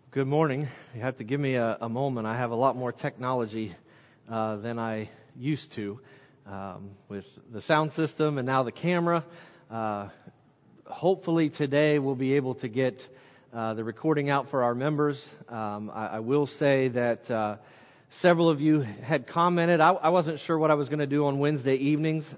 Good morning. You have to give me a moment. I have a lot more technology than I used to with the sound system and now the camera. Hopefully today we'll be able to get the recording out for our members. I will say that several of you had commented. I wasn't sure what I was going to do on Wednesday evenings.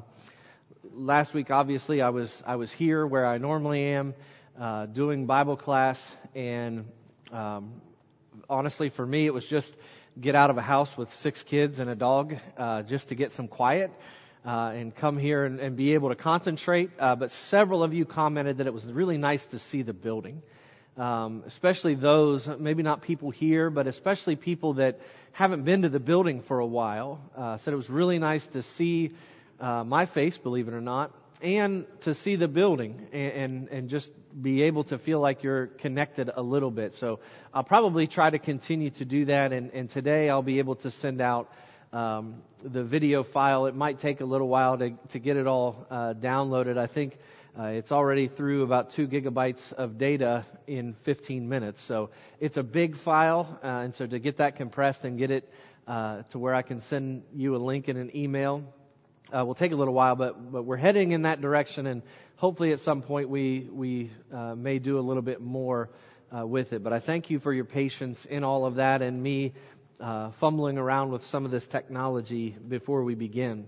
Last week, obviously, I was here where I normally am doing Bible class, and honestly, for me, it was just get out of a house with 6 kids and a dog, just to get some quiet, and come here and be able to concentrate. But several of you commented that it was really nice to see the building. Especially those, maybe not people here, but especially people that haven't been to the building for a while, said it was really nice to see my face, believe it or not, and to see the building and just be able to feel like you're connected a little bit. So I'll probably try to continue to do that, and today I'll be able to send out the video file. It might take a little while to get it all downloaded. I think it's already through about 2 gigabytes of data in 15 minutes. So it's a big file, and so to get that compressed and get it to where I can send you a link in an email will take a little while, but we're heading in that direction, and hopefully at some point we may do a little bit more with it. But I thank you for your patience in all of that and me fumbling around with some of this technology before we begin.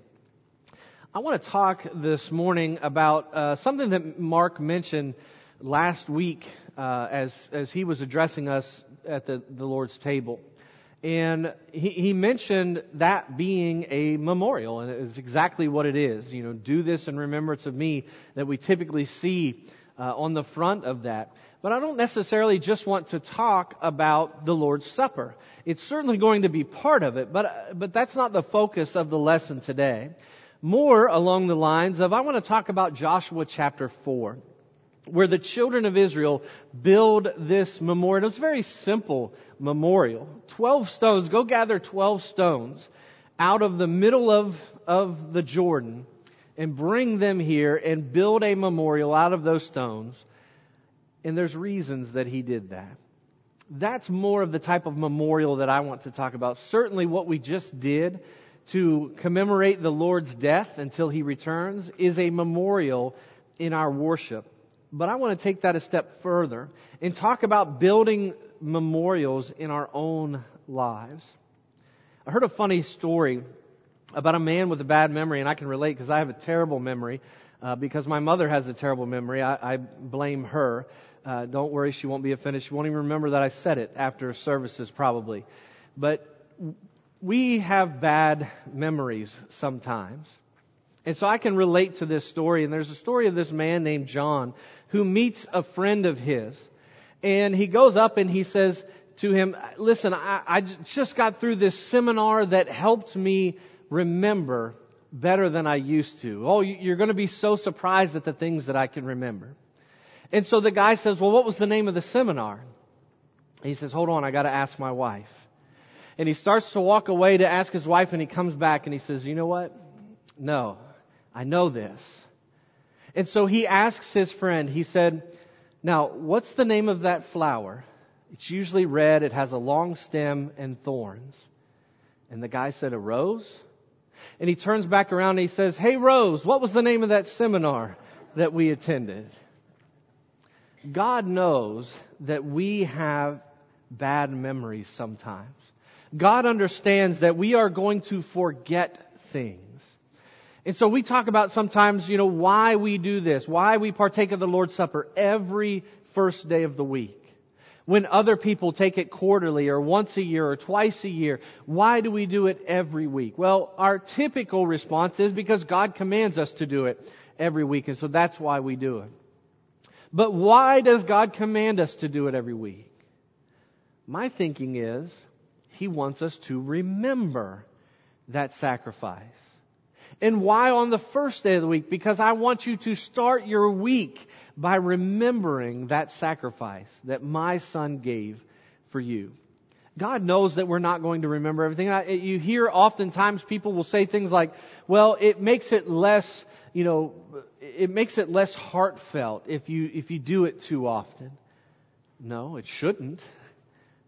I want to talk this morning about something that Mark mentioned last week as he was addressing us at the Lord's table. And he mentioned that being a memorial, and it's exactly what it is. You know, do this in remembrance of me, that we typically see on the front of that. But I don't necessarily just want to talk about the Lord's Supper. It's certainly going to be part of it, but that's not the focus of the lesson today. More along the lines of, I want to talk about Joshua chapter 4, where the children of Israel build this memorial. It's a very simple memorial. 12 stones. Go gather 12 stones out of the middle of the Jordan and bring them here and build a memorial out of those stones. And there's reasons that he did that. That's more of the type of memorial that I want to talk about. Certainly what we just did to commemorate the Lord's death until He returns is a memorial in our worship. But I want to take that a step further and talk about building memorials in our own lives. I heard a funny story about a man with a bad memory, and I can relate because I have a terrible memory. Because my mother has a terrible memory, I blame her. Don't worry, she won't be offended. She won't even remember that I said it after services probably. But we have bad memories sometimes. And so I can relate to this story. And there's a story of this man named John who meets a friend of his. And he goes up and he says to him, listen, I just got through this seminar that helped me remember better than I used to. Oh, you're going to be so surprised at the things that I can remember. And so the guy says, well, what was the name of the seminar? And he says, hold on, I got to ask my wife. And he starts to walk away to ask his wife, and he comes back and he says, you know what? No, I know this. And so he asks his friend, he said, now, what's the name of that flower? It's usually red, it has a long stem and thorns. And the guy said, a rose? And he turns back around and he says, hey Rose, what was the name of that seminar that we attended? God knows that we have bad memories sometimes. God understands that we are going to forget things. And so we talk about sometimes, why we do this, why we partake of the Lord's Supper every first day of the week. When other people take it quarterly or once a year or twice a year, why do we do it every week? Well, our typical response is because God commands us to do it every week, and so that's why we do it. But why does God command us to do it every week? My thinking is, He wants us to remember that sacrifice. And why on the first day of the week? Because I want you to start your week by remembering that sacrifice that my Son gave for you. God knows that we're not going to remember everything. You hear oftentimes people will say things like, well, it makes it less, it makes it less heartfelt if you do it too often. No, it shouldn't.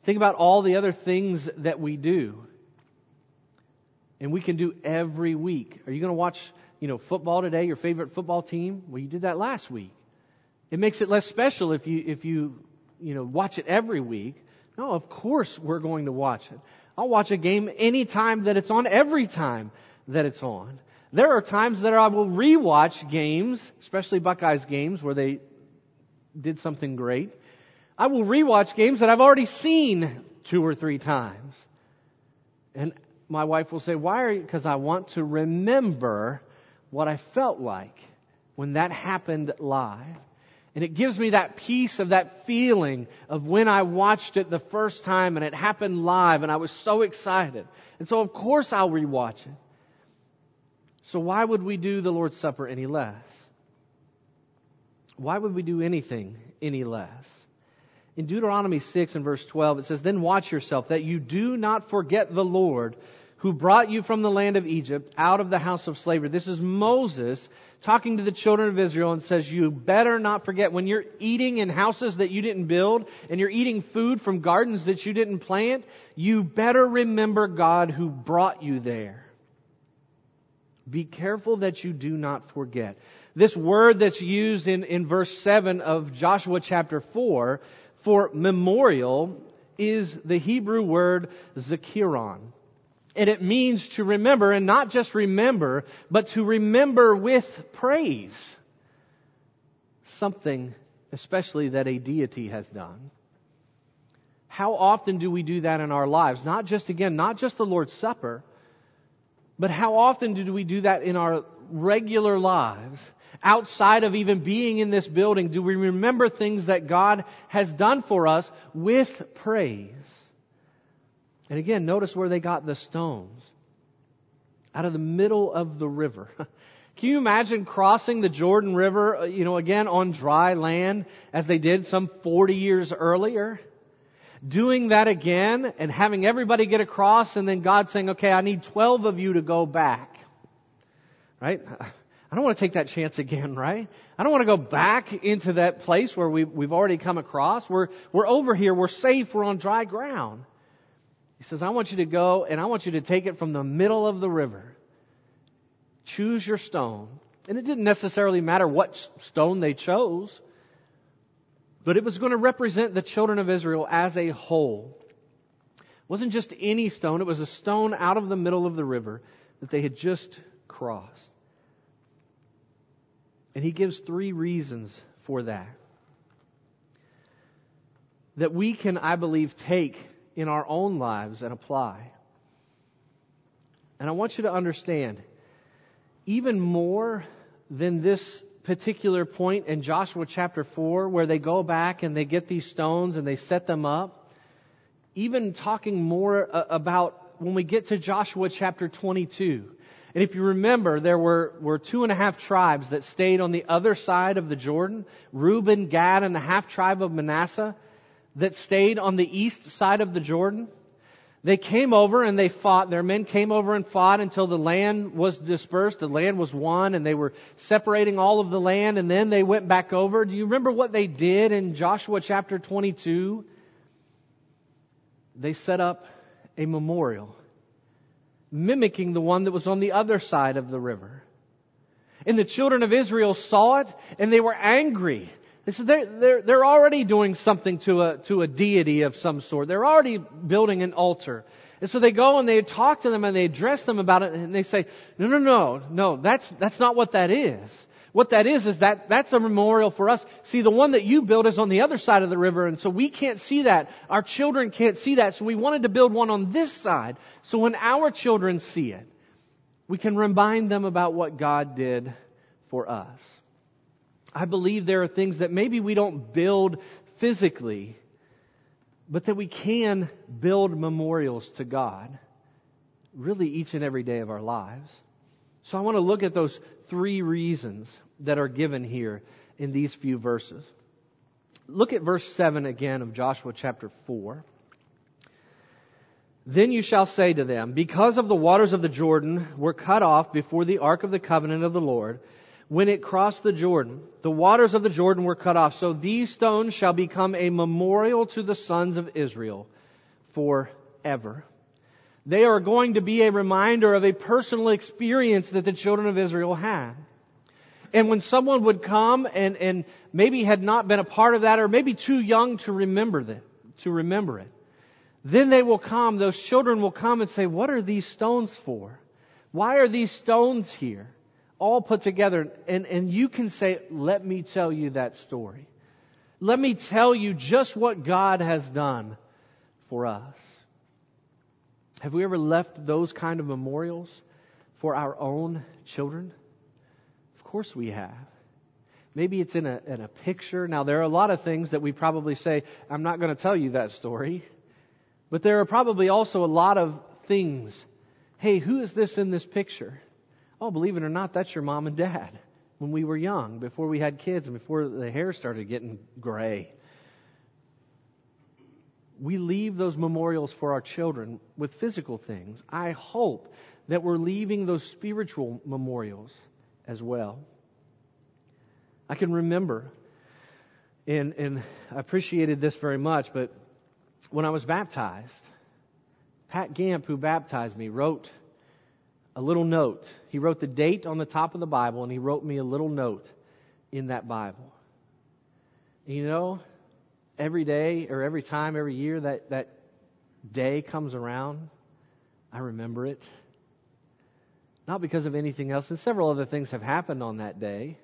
Think about all the other things that we do. And we can do every week. Are you going to watch, football today, your favorite football team? Well, you did that last week. It makes it less special if you watch it every week. No, of course we're going to watch it. I'll watch a game any time that it's on, every time that it's on. There are times that I will rewatch games, especially Buckeyes games where they did something great. I will rewatch games that I've already seen 2 or 3 times. And my wife will say, why are you? Because I want to remember what I felt like when that happened live. And it gives me that peace of that feeling of when I watched it the first time and it happened live and I was so excited. And so of course I'll rewatch it. So why would we do the Lord's Supper any less? Why would we do anything any less? In Deuteronomy 6 and verse 12 it says, then watch yourself that you do not forget the Lord who brought you from the land of Egypt out of the house of slavery. This is Moses talking to the children of Israel and says, you better not forget when you're eating in houses that you didn't build and you're eating food from gardens that you didn't plant, you better remember God who brought you there. Be careful that you do not forget. This word that's used in verse 7 of Joshua chapter 4 for memorial is the Hebrew word zakiron. And it means to remember, and not just remember, but to remember with praise. Something, especially that a deity has done. How often do we do that in our lives? Not just the Lord's Supper, but how often do we do that in our regular lives? Outside of even being in this building, do we remember things that God has done for us with praise? And again, notice where they got the stones. Out of the middle of the river. Can you imagine crossing the Jordan River, again on dry land as they did some 40 years earlier? Doing that again and having everybody get across and then God saying, okay, I need 12 of you to go back. Right? I don't want to take that chance again, right? I don't want to go back into that place where we've already come across. We're over here. We're safe. We're on dry ground. He says, I want you to go and I want you to take it from the middle of the river. Choose your stone. And it didn't necessarily matter what stone they chose, but it was going to represent the children of Israel as a whole. It wasn't just any stone. It was a stone out of the middle of the river that they had just crossed. And he gives 3 reasons for that. That we can, I believe, take in our own lives and apply. And I want you to understand, even more than this particular point in Joshua chapter 4, where they go back and they get these stones and they set them up, even talking more about when we get to Joshua chapter 22. And if you remember, there were 2.5 tribes that stayed on the other side of the Jordan. Reuben, Gad, and the half tribe of Manasseh that stayed on the east side of the Jordan. They came over and they fought. Their men came over and fought until the land was dispersed. The land was won and they were separating all of the land and then they went back over. Do you remember what they did in Joshua chapter 22? They set up a memorial mimicking the one that was on the other side of the river. And the children of Israel saw it and they were angry. They said they're already doing something to a deity of some sort. They're already building an altar. And so they go and they talk to them and they address them about it and they say, no, that's not what that is. What that is that's a memorial for us. See, the one that you built is on the other side of the river and so we can't see that. Our children can't see that. So we wanted to build one on this side. So when our children see it, we can remind them about what God did for us. I believe there are things that maybe we don't build physically, but that we can build memorials to God really each and every day of our lives. So I want to look at those 3 reasons that are given here in these few verses. Look at verse 7 again of Joshua chapter 4. Then you shall say to them, because of the waters of the Jordan were cut off before the ark of the covenant of the Lord, when it crossed the Jordan, the waters of the Jordan were cut off. So these stones shall become a memorial to the sons of Israel forever. They are going to be a reminder of a personal experience that the children of Israel had. And when someone would come and maybe had not been a part of that, or maybe too young to remember it, then they will come, those children will come and say, what are these stones for? Why are these stones here? All put together. And you can say, let me tell you that story. Let me tell you just what God has done for us. Have we ever left those kind of memorials for our own children? Of course we have. Maybe it's in a picture. Now there are a lot of things that we probably say, I'm not going to tell you that story. But there are probably also a lot of things. Hey, who is this in this picture? Oh, believe it or not, that's your mom and dad when we were young, before we had kids and before the hair started getting gray. We leave those memorials for our children with physical things. I hope that we're leaving those spiritual memorials as well. I can remember, and I appreciated this very much, but when I was baptized, Pat Gamp, who baptized me, wrote a little note. He wrote the date on the top of the Bible, and he wrote me a little note in that Bible. And you know, every day or every time, every year that day comes around, I remember it. Not because of anything else, and several other things have happened on that day,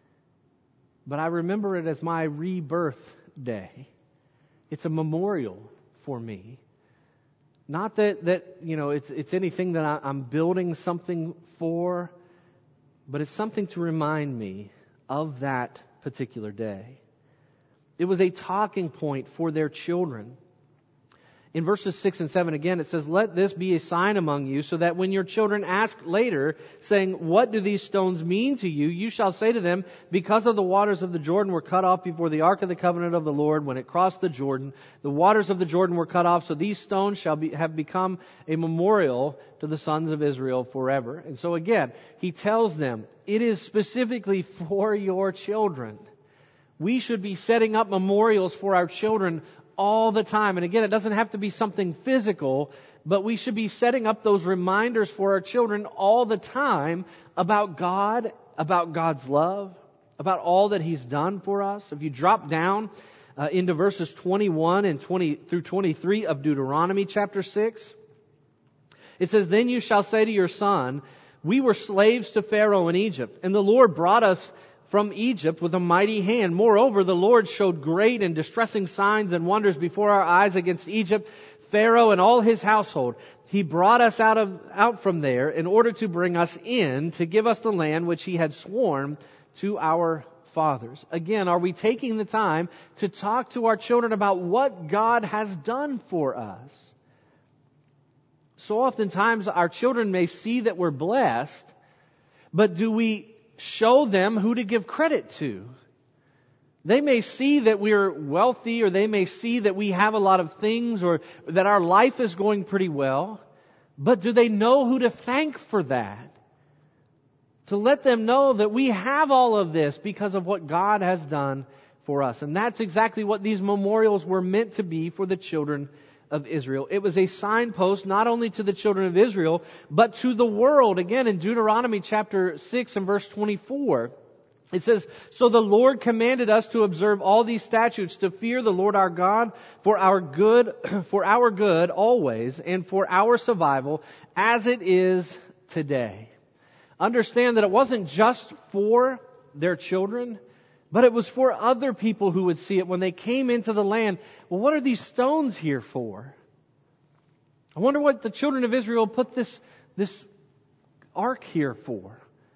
but I remember it as my rebirth day. It's a memorial for me. Not that you know it's anything that I'm building something for, but it's something to remind me of that particular day. It was a talking point for their children. In verses 6 and 7 again, it says, let this be a sign among you, so that when your children ask later, saying, what do these stones mean to you? You shall say to them, because of the waters of the Jordan were cut off before the ark of the covenant of the Lord, when it crossed the Jordan, the waters of the Jordan were cut off, so these stones have become a memorial to the sons of Israel forever. And so again, he tells them, it is specifically for your children. We should be setting up memorials for our children all the time. And again, it doesn't have to be something physical, but we should be setting up those reminders for our children all the time about God, about God's love, about all that He's done for us. If you drop down into verses 21 and 20 through 23 of Deuteronomy chapter 6, it says, then you shall say to your son, we were slaves to Pharaoh in Egypt, and the Lord brought us from Egypt with a mighty hand. Moreover, the Lord showed great and distressing signs and wonders before our eyes against Egypt, Pharaoh and all his household. He brought us out from there in order to bring us in, to give us the land which He had sworn to our fathers. Again, are we taking the time to talk to our children about what God has done for us? So oftentimes our children may see that we're blessed, but do we show them who to give credit to? They may see that we're wealthy, or they may see that we have a lot of things, or that our life is going pretty well. But do they know who to thank for that? To let them know that we have all of this because of what God has done for us. And that's exactly what these memorials were meant to be for the children of Israel. It was a signpost not only to the children of Israel, but to the world. Again, in Deuteronomy chapter 6 and verse 24, it says, so the Lord commanded us to observe all these statutes, to fear the Lord our God for our good always, and for our survival, as it is today. Understand that it wasn't just for their children, but it was for other people who would see it when they came into the land. Well, what are these stones here for? I wonder what the children of Israel put this ark here for.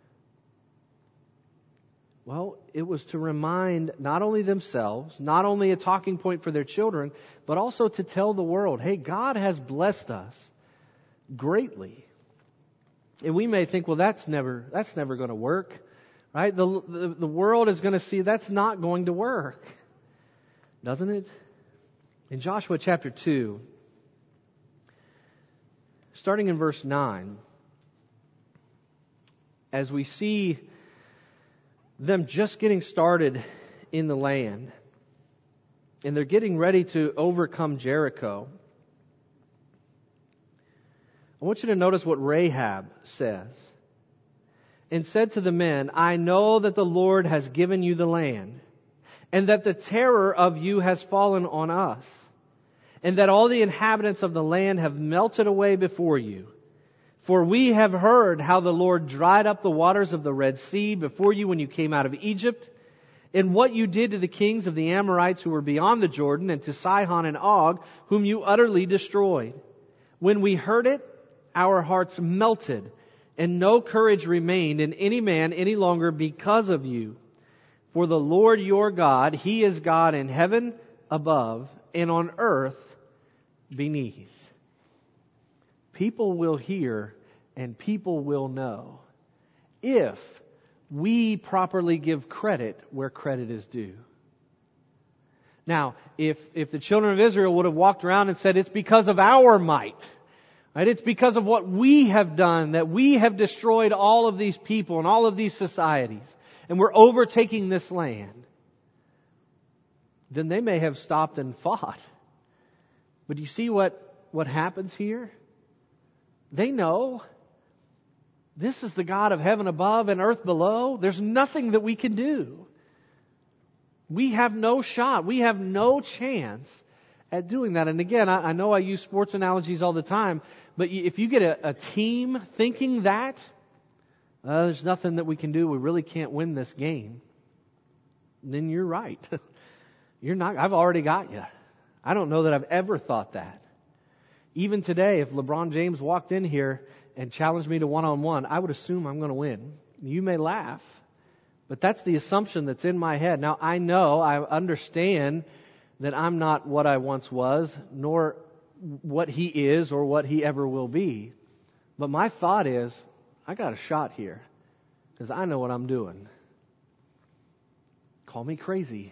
Well, it was to remind not only themselves, not only a talking point for their children, but also to tell the world, hey, God has blessed us greatly. And we may think, well, that's never going to work. Right? The world is going to see that's not going to work. Doesn't it? In Joshua chapter 2, starting in verse 9, as we see them just getting started in the land, and they're getting ready to overcome Jericho, I want you to notice what Rahab says. And said to the men, I know that the Lord has given you the land, and that the terror of you has fallen on us, and that all the inhabitants of the land have melted away before you. For we have heard how the Lord dried up the waters of the Red Sea before you when you came out of Egypt, and what you did to the kings of the Amorites who were beyond the Jordan, and to Sihon and Og, whom you utterly destroyed. When we heard it, our hearts melted, and no courage remained in any man any longer because of you. For the Lord your God, He is God in heaven above and on earth beneath. People will hear and people will know if we properly give credit where credit is due. Now, if the children of Israel would have walked around and said, it's because of our might, right? It's because of what we have done that we have destroyed all of these people and all of these societies, and we're overtaking this land, then they may have stopped and fought. But you see what happens here? They know this is the God of heaven above and earth below. There's nothing that we can do. We have no shot. We have no chance at doing that. And again, I know I use sports analogies all the time, but if you get a team thinking that, there's nothing that we can do, we really can't win this game, then you're right. You're not. I've already got you. I don't know that I've ever thought that. Even today, if LeBron James walked in here and challenged me to one-on-one, I would assume I'm going to win. You may laugh, but that's the assumption that's in my head. Now, I understand that I'm not what I once was, nor what he is or what he ever will be. But my thought is, I got a shot here because I know what I'm doing. Call me crazy.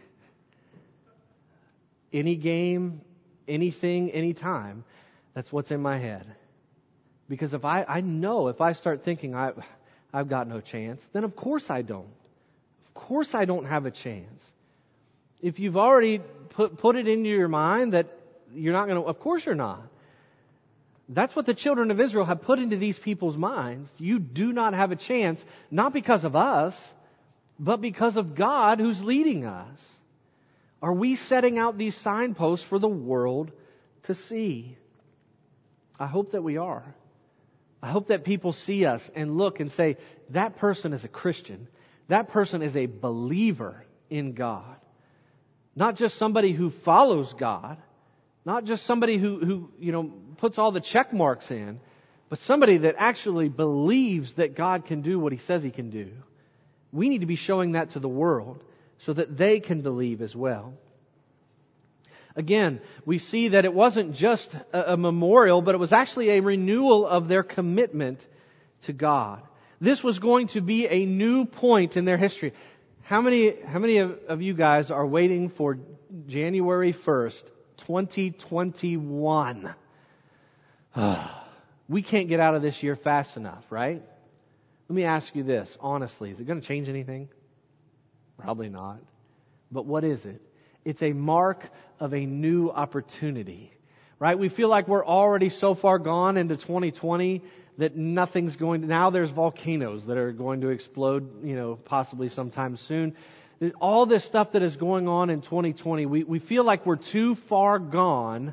Any game, anything, anytime, that's what's in my head. Because if I know if I start thinking I've got no chance, then of course I don't. Of course I don't have a chance. If you've already put it into your mind that you're not going to, of course you're not. That's what the children of Israel have put into these people's minds. You do not have a chance, not because of us, but because of God who's leading us. Are we setting out these signposts for the world to see? I hope that we are. I hope that people see us and look and say, that person is a Christian. That person is a believer in God. Not just somebody who follows God. Not just somebody who puts all the check marks in, but somebody that actually believes that God can do what He says He can do. We need to be showing that to the world so that they can believe as well. Again, we see that it wasn't just a memorial, but it was actually a renewal of their commitment to God. This was going to be a new point in their history. How many of you guys are waiting for January 1st, 2021? We can't get out of this year fast enough, right? Let me ask you this, honestly. Is it going to change anything? Probably not. But what is it? It's a mark of a new opportunity, right? We feel like we're already so far gone into 2020 that nothing's going to, now there's volcanoes that are going to explode, possibly sometime soon. All this stuff that is going on in 2020, we feel like we're too far gone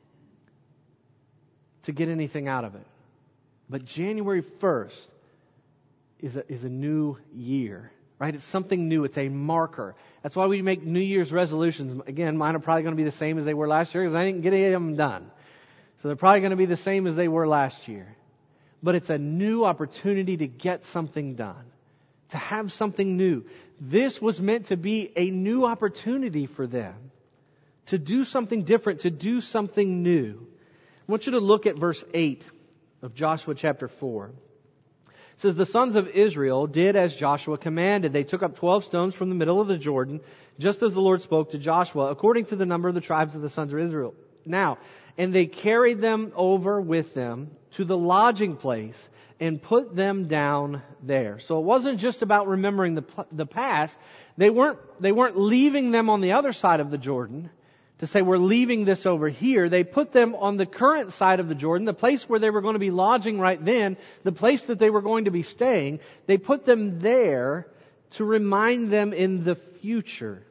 to get anything out of it. But January 1st is a new year, right? It's something new. It's a marker. That's why we make New Year's resolutions. Again, mine are probably going to be the same as they were last year because I didn't get any of them done. So they're probably going to be the same as they were last year. But it's a new opportunity to get something done, to have something new. This was meant to be a new opportunity for them, to do something different, to do something new. I want you to look at verse 8 of Joshua chapter 4. It says, the sons of Israel did as Joshua commanded. They took up 12 stones from the middle of the Jordan, just as the Lord spoke to Joshua, according to the number of the tribes of the sons of Israel. Now, and they carried them over with them to the lodging place and put them down there. So it wasn't just about remembering the past. They weren't leaving them on the other side of the Jordan to say we're leaving this over here. They put them on the current side of the Jordan, the place where they were going to be lodging right then, the place that they were going to be staying. They put them there to remind them in the future.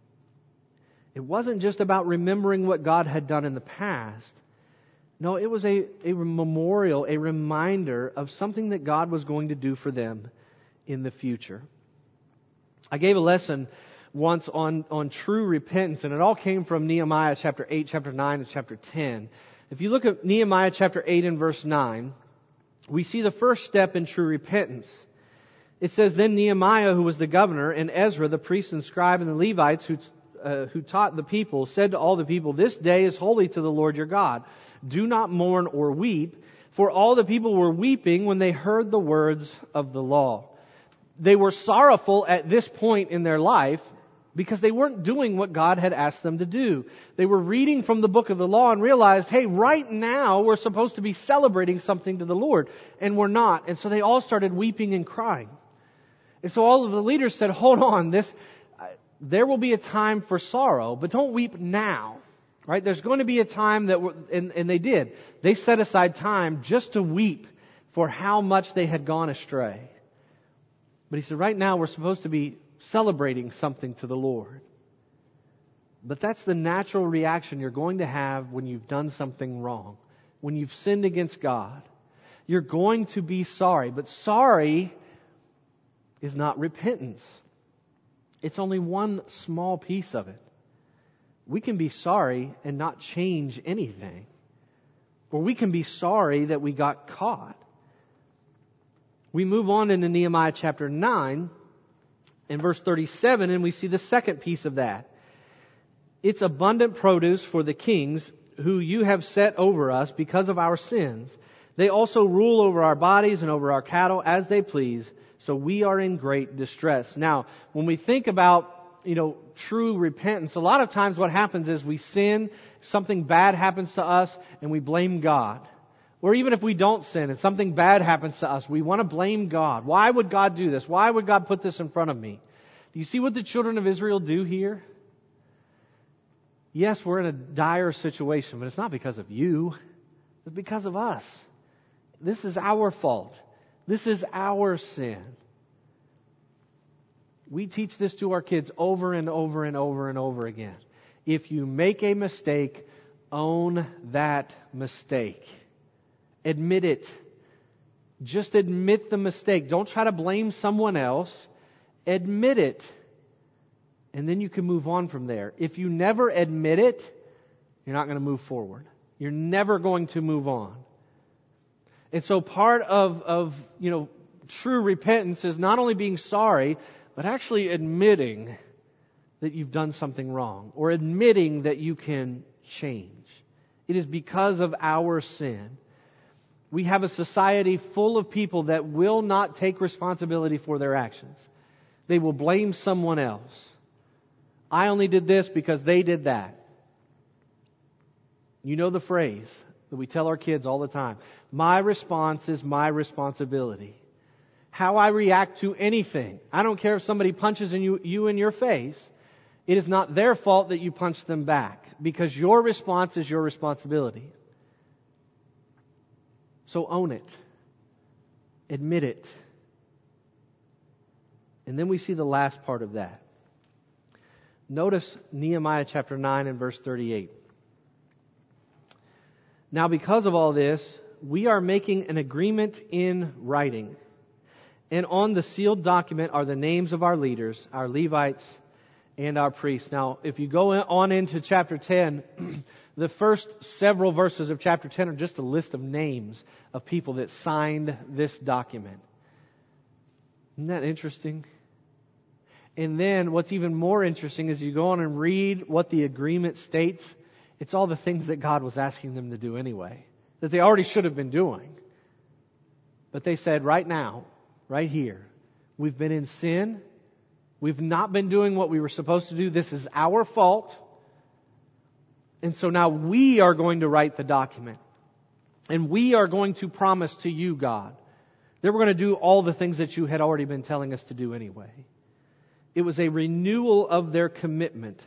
It wasn't just about remembering what God had done in the past. No, it was a memorial, a reminder of something that God was going to do for them in the future. I gave a lesson once on true repentance, and it all came from Nehemiah chapter 8, chapter 9, and chapter 10. If you look at Nehemiah chapter 8 and verse 9, we see the first step in true repentance. It says, "Then Nehemiah, who was the governor, and Ezra, the priest and scribe, and the Levites who taught the people, said to all the people, 'This day is holy to the Lord your God. Do not mourn or weep.' For all the people were weeping when they heard the words of the law." They were sorrowful at this point in their life because they weren't doing what God had asked them to do. They were reading from the book of the law and realized, hey, right now we're supposed to be celebrating something to the Lord, and we're not. And so they all started weeping and crying. And so all of the leaders said, hold on, there will be a time for sorrow, but don't weep now. Right? There's going to be a time and they did. They set aside time just to weep for how much they had gone astray. But he said, right now we're supposed to be celebrating something to the Lord. But that's the natural reaction you're going to have when you've done something wrong. When you've sinned against God. You're going to be sorry. But sorry is not repentance. It's only one small piece of it. We can be sorry and not change anything. Or we can be sorry that we got caught. We move on into Nehemiah chapter 9 and verse 37, and we see the second piece of that. "It's abundant produce for the kings who you have set over us because of our sins. They also rule over our bodies and over our cattle as they please. So we are in great distress." Now, when we think about true repentance, a lot of times what happens is we sin, something bad happens to us, and we blame God. Or even if we don't sin and something bad happens to us, we want to blame God. Why would God do this? Why would God put this in front of me? Do you see what the children of Israel do here? Yes, we're in a dire situation, but it's not because of you. It's because of us. This is our fault. This is our sin. We teach this to our kids over and over and over and over again. If you make a mistake, own that mistake. Admit it. Just admit the mistake. Don't try to blame someone else. Admit it. And then you can move on from there. If you never admit it, you're not going to move forward. You're never going to move on. And so part of true repentance is not only being sorry, but actually admitting that you've done something wrong, or admitting that you can change. It is because of our sin. We have a society full of people that will not take responsibility for their actions. They will blame someone else. I only did this because they did that. You know the phrase that we tell our kids all the time. My response is my responsibility. How I react to anything. I don't care if somebody punches you in your face. It is not their fault that you punch them back, because your response is your responsibility. So own it. Admit it. And then we see the last part of that. Notice Nehemiah chapter 9 and verse 38. "Now because of all this, we are making an agreement in writing. And on the sealed document are the names of our leaders, our Levites, and our priests." Now, if you go on into chapter 10, the first several verses of chapter 10 are just a list of names of people that signed this document. Isn't that interesting? And then what's even more interesting is you go on and read what the agreement states. It's all the things that God was asking them to do anyway, that they already should have been doing. But they said, right now, right here, we've been in sin. We've not been doing what we were supposed to do. This is our fault. And so now we are going to write the document. And we are going to promise to you, God, that we're going to do all the things that you had already been telling us to do anyway. It was a renewal of their commitment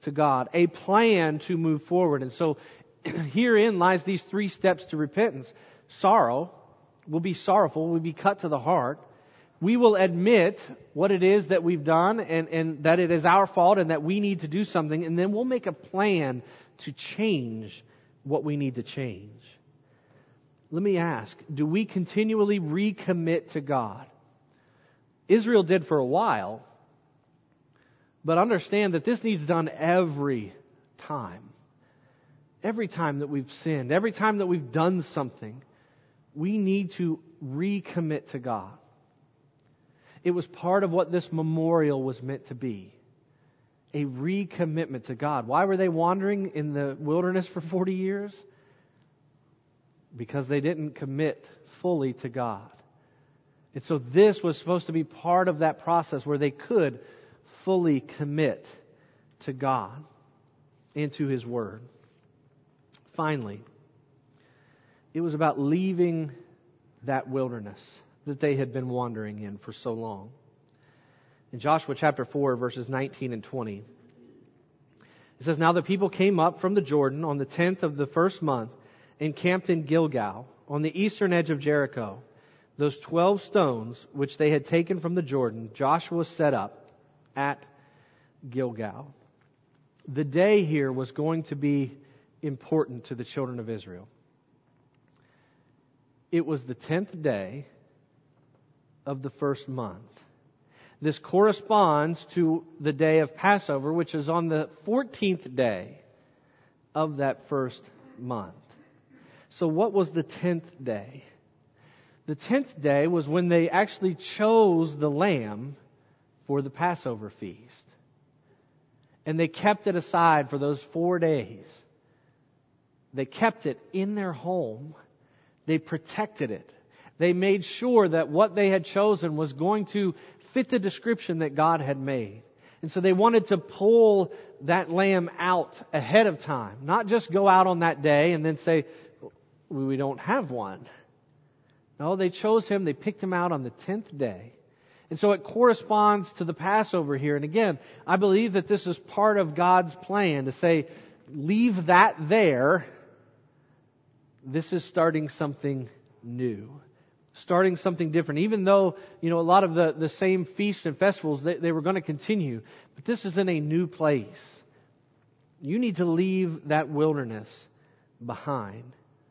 to God, a plan to move forward. And so herein lies these 3 steps to repentance. Sorrow, we'll be sorrowful, we'll be cut to the heart. We will admit what it is that we've done and that it is our fault and that we need to do something, and then we'll make a plan to change what we need to change. Let me ask, do we continually recommit to God? Israel did for a while, but understand that this needs done every time. Every time that we've sinned, every time that we've done something, we need to recommit to God. It was part of what this memorial was meant to be. A recommitment to God. Why were they wandering in the wilderness for 40 years? Because they didn't commit fully to God. And so this was supposed to be part of that process where they could fully commit to God and to His Word. Finally, it was about leaving that wilderness that they had been wandering in for so long. In Joshua chapter 4, verses 19 and 20, it says, "Now the people came up from the Jordan on the 10th of the first month and camped in Gilgal, on the eastern edge of Jericho. Those 12 stones which they had taken from the Jordan, Joshua set up at Gilgal." The day here was going to be important to the children of Israel. It was the 10th day of the first month. This corresponds to the day of Passover, which is on the 14th day of that first month. So what was the 10th day? The 10th day was when they actually chose the lamb for the Passover feast. And they kept it aside for those 4 days. They kept it in their home. They protected it. They made sure that what they had chosen was going to fit the description that God had made. And so they wanted to pull that lamb out ahead of time. Not just go out on that day and then say, we don't have one. No, they chose him. They picked him out on the 10th day. And so it corresponds to the Passover here. And again, I believe that this is part of God's plan to say, leave that there. This is starting something new. Starting something different. Even though, a lot of the same feasts and festivals, they were going to continue. But this is in a new place. You need to leave that wilderness behind.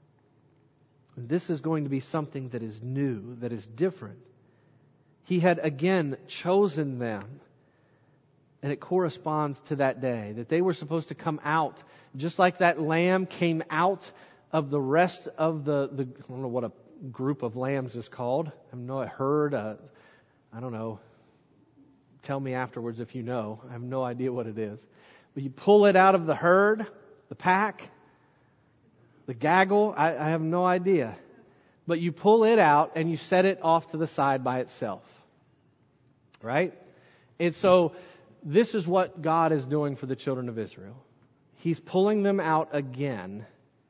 And this is going to be something that is new, that is different. He had again chosen them. And it corresponds to that day. That they were supposed to come out. Just like that lamb came out of the rest of the I don't know what a group of lambs is called. I know a herd. I don't know. Tell me afterwards if you know. I have no idea what it is. But you pull it out of the herd, the pack, the gaggle. I have no idea. But you pull it out and you set it off to the side by itself. Right? And so this is what God is doing for the children of Israel. He's pulling them out again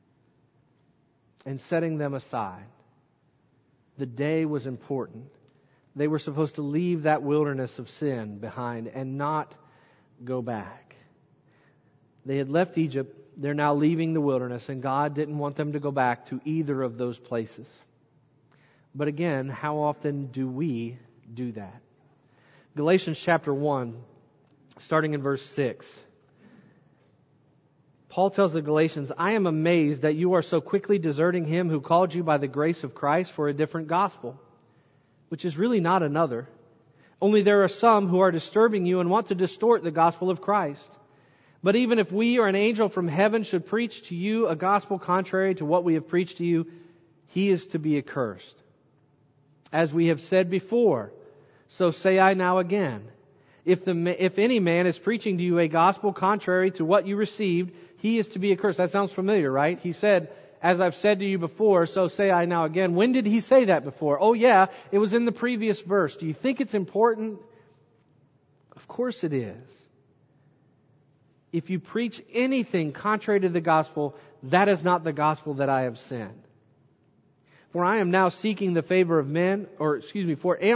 and setting them aside. The day was important. They were supposed to leave that wilderness of sin behind and not go back. They had left Egypt. They're now leaving the wilderness, and God didn't want them to go back to either of those places. But again, how often do we do that? Galatians chapter 1, starting in verse 6. Paul tells the Galatians, "I am amazed that you are so quickly deserting him who called you by the grace of Christ for a different gospel, which is really not another. Only there are some who are disturbing you and want to distort the gospel of Christ. But even if we or an angel from heaven should preach to you a gospel contrary to what we have preached to you, he is to be accursed. As we have said before, so say I now again. If any man is preaching to you a gospel contrary to what you received, he is to be accursed." That sounds familiar, right? He said, "As I've said to you before, so say I now again." When did he say that before? Oh yeah, it was in the previous verse. Do you think it's important? Of course it is. If you preach anything contrary to the gospel, that is not the gospel that I have sent. For am I now seeking the favor of men or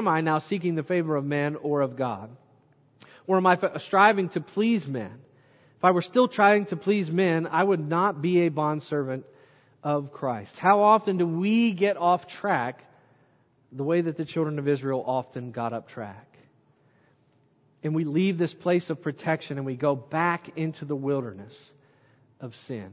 of God? Or am I striving to please men? If I were still trying to please men, I would not be a bondservant of Christ. How often do we get off track the way that the children of Israel often got up track? And we leave this place of protection and we go back into the wilderness of sin.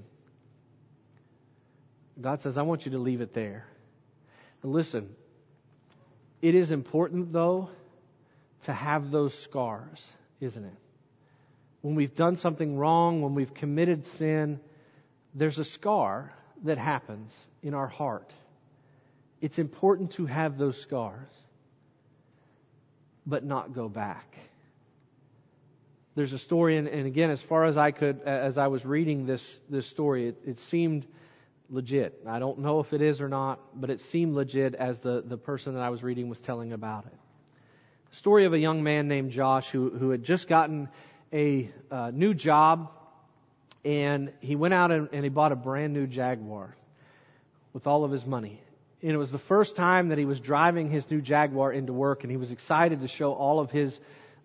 God says, I want you to leave it there. And listen, it is important, though, to have those scars, isn't it? When we've done something wrong, when we've committed sin, there's a scar that happens in our heart. It's important to have those scars, but not go back. There's a story, and again, as far as as I was reading this story, it seemed legit. I don't know if it is or not, but it seemed legit as the person that I was reading was telling about it. Story of a young man named Josh who had just gotten a new job, and he went out and he bought a brand new Jaguar with all of his money. And it was the first time that he was driving his new Jaguar into work, and he was excited to show all of his,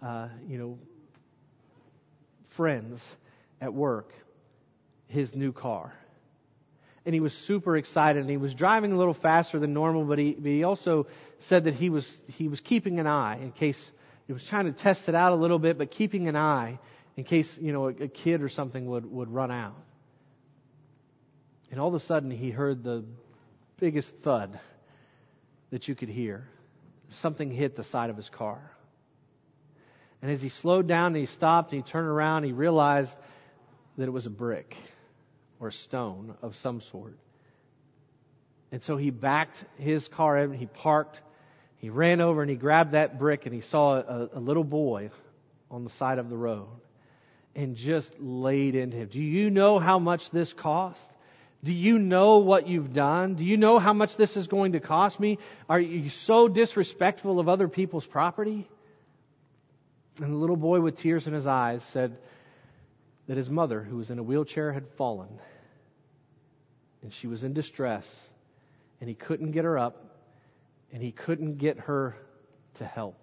friends at work his new car. And he was super excited, and he was driving a little faster than normal, but he also said that he was keeping an eye in case he was trying to test it out a little bit, but keeping an eye in case, a kid or something would run out. And all of a sudden he heard the biggest thud that you could hear. Something hit the side of his car. And as he slowed down and he stopped and he turned around, he realized that it was a brick or a stone of some sort. And so he backed his car in, he parked, he ran over and he grabbed that brick, and he saw a little boy on the side of the road and just laid into him. Do you know how much this cost? Do you know what you've done? Do you know how much this is going to cost me? Are you so disrespectful of other people's property? And the little boy with tears in his eyes said that his mother, who was in a wheelchair, had fallen. And she was in distress. And he couldn't get her up. And he couldn't get her to help.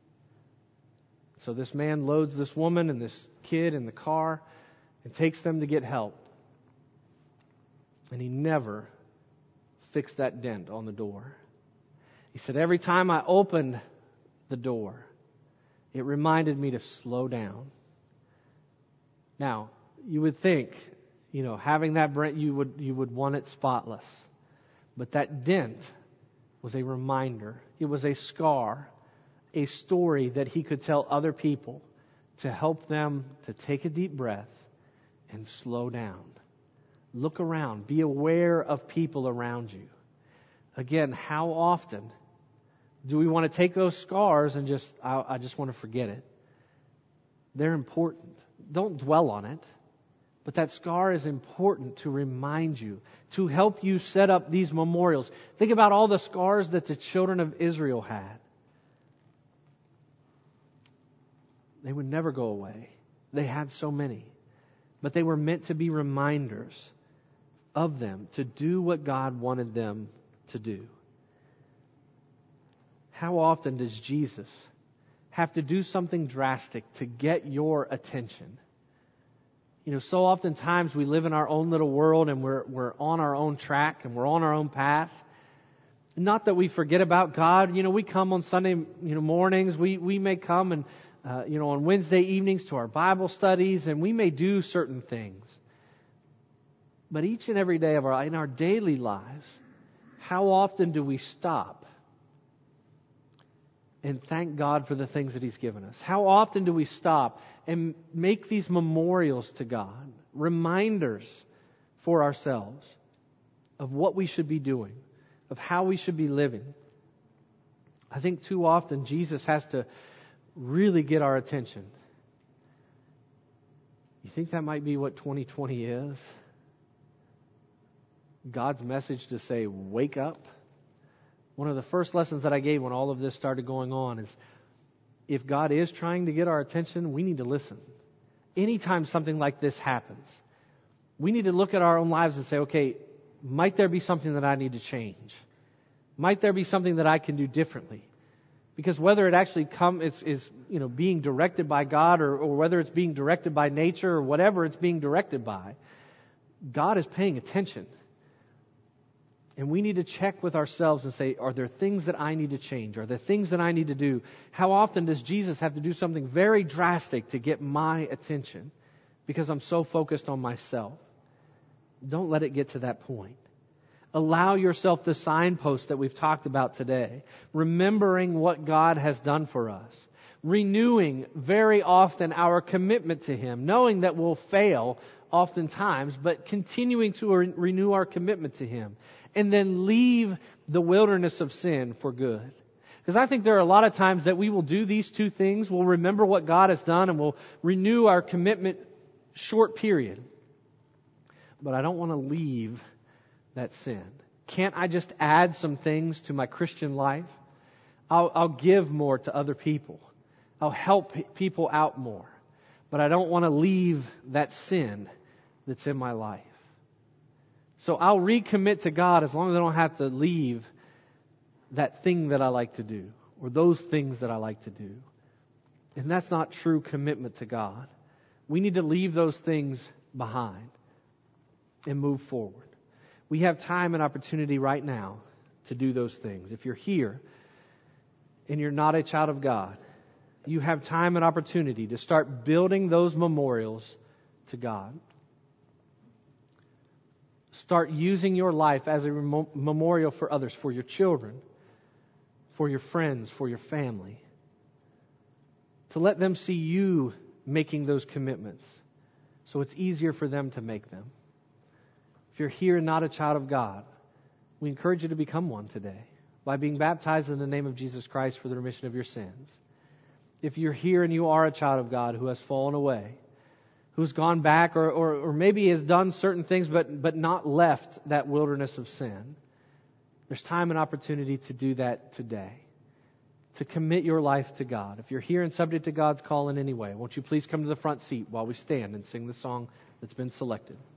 So this man loads this woman and this kid in the car and takes them to get help. And he never fixed that dent on the door. He said, every time I opened the door, it reminded me to slow down. Now, you would think, having that brand, you would want it spotless. But that dent was a reminder. It was a scar, a story that he could tell other people to help them to take a deep breath and slow down. Look around. Be aware of people around you. Again, how often do we want to take those scars and I just want to forget it? They're important. Don't dwell on it. But that scar is important to remind you, to help you set up these memorials. Think about all the scars that the children of Israel had. They would never go away. They had so many. But they were meant to be reminders of them, to do what God wanted them to do. How often does Jesus have to do something drastic to get your attention? So oftentimes we live in our own little world and we're on our own track and we're on our own path. Not that we forget about God. We come on Sunday, mornings. We may come and, on Wednesday evenings to our Bible studies, and we may do certain things. But each and every day in our daily lives, how often do we stop and thank God for the things that He's given us? How often do we stop and make these memorials to God, reminders for ourselves of what we should be doing, of how we should be living? I think too often Jesus has to really get our attention. You think that might be what 2020 is? God's message to say, wake up. One of the first lessons that I gave when all of this started going on is, if God is trying to get our attention, we need to listen. Anytime something like this happens, we need to look at our own lives and say, okay, might there be something that I need to change? Might there be something that I can do differently? Because whether it actually is being directed by God or whether it's being directed by nature or whatever it's being directed by, God is paying attention. And we need to check with ourselves and say, are there things that I need to change? Are there things that I need to do? How often does Jesus have to do something very drastic to get my attention? Because I'm so focused on myself. Don't let it get to that point. Allow yourself the signpost that we've talked about today. Remembering what God has done for us. Renewing very often our commitment to Him. Knowing that we'll fail oftentimes, but continuing to renew our commitment to Him. And then leave the wilderness of sin for good. Because I think there are a lot of times that we will do these two things. We'll remember what God has done and we'll renew our commitment short period. But I don't want to leave that sin. Can't I just add some things to my Christian life? I'll give more to other people. I'll help people out more. But I don't want to leave that sin that's in my life. So I'll recommit to God as long as I don't have to leave that thing that I like to do or those things that I like to do. And that's not true commitment to God. We need to leave those things behind and move forward. We have time and opportunity right now to do those things. If you're here and you're not a child of God, you have time and opportunity to start building those memorials to God. Start using your life as a memorial for others, for your children, for your friends, for your family. To let them see you making those commitments so it's easier for them to make them. If you're here and not a child of God, we encourage you to become one today by being baptized in the name of Jesus Christ for the remission of your sins. If you're here and you are a child of God who has fallen away, who's gone back or maybe has done certain things but not left that wilderness of sin, there's time and opportunity to do that today. To commit your life to God. If you're here and subject to God's call in any way, won't you please come to the front seat while we stand and sing the song that's been selected.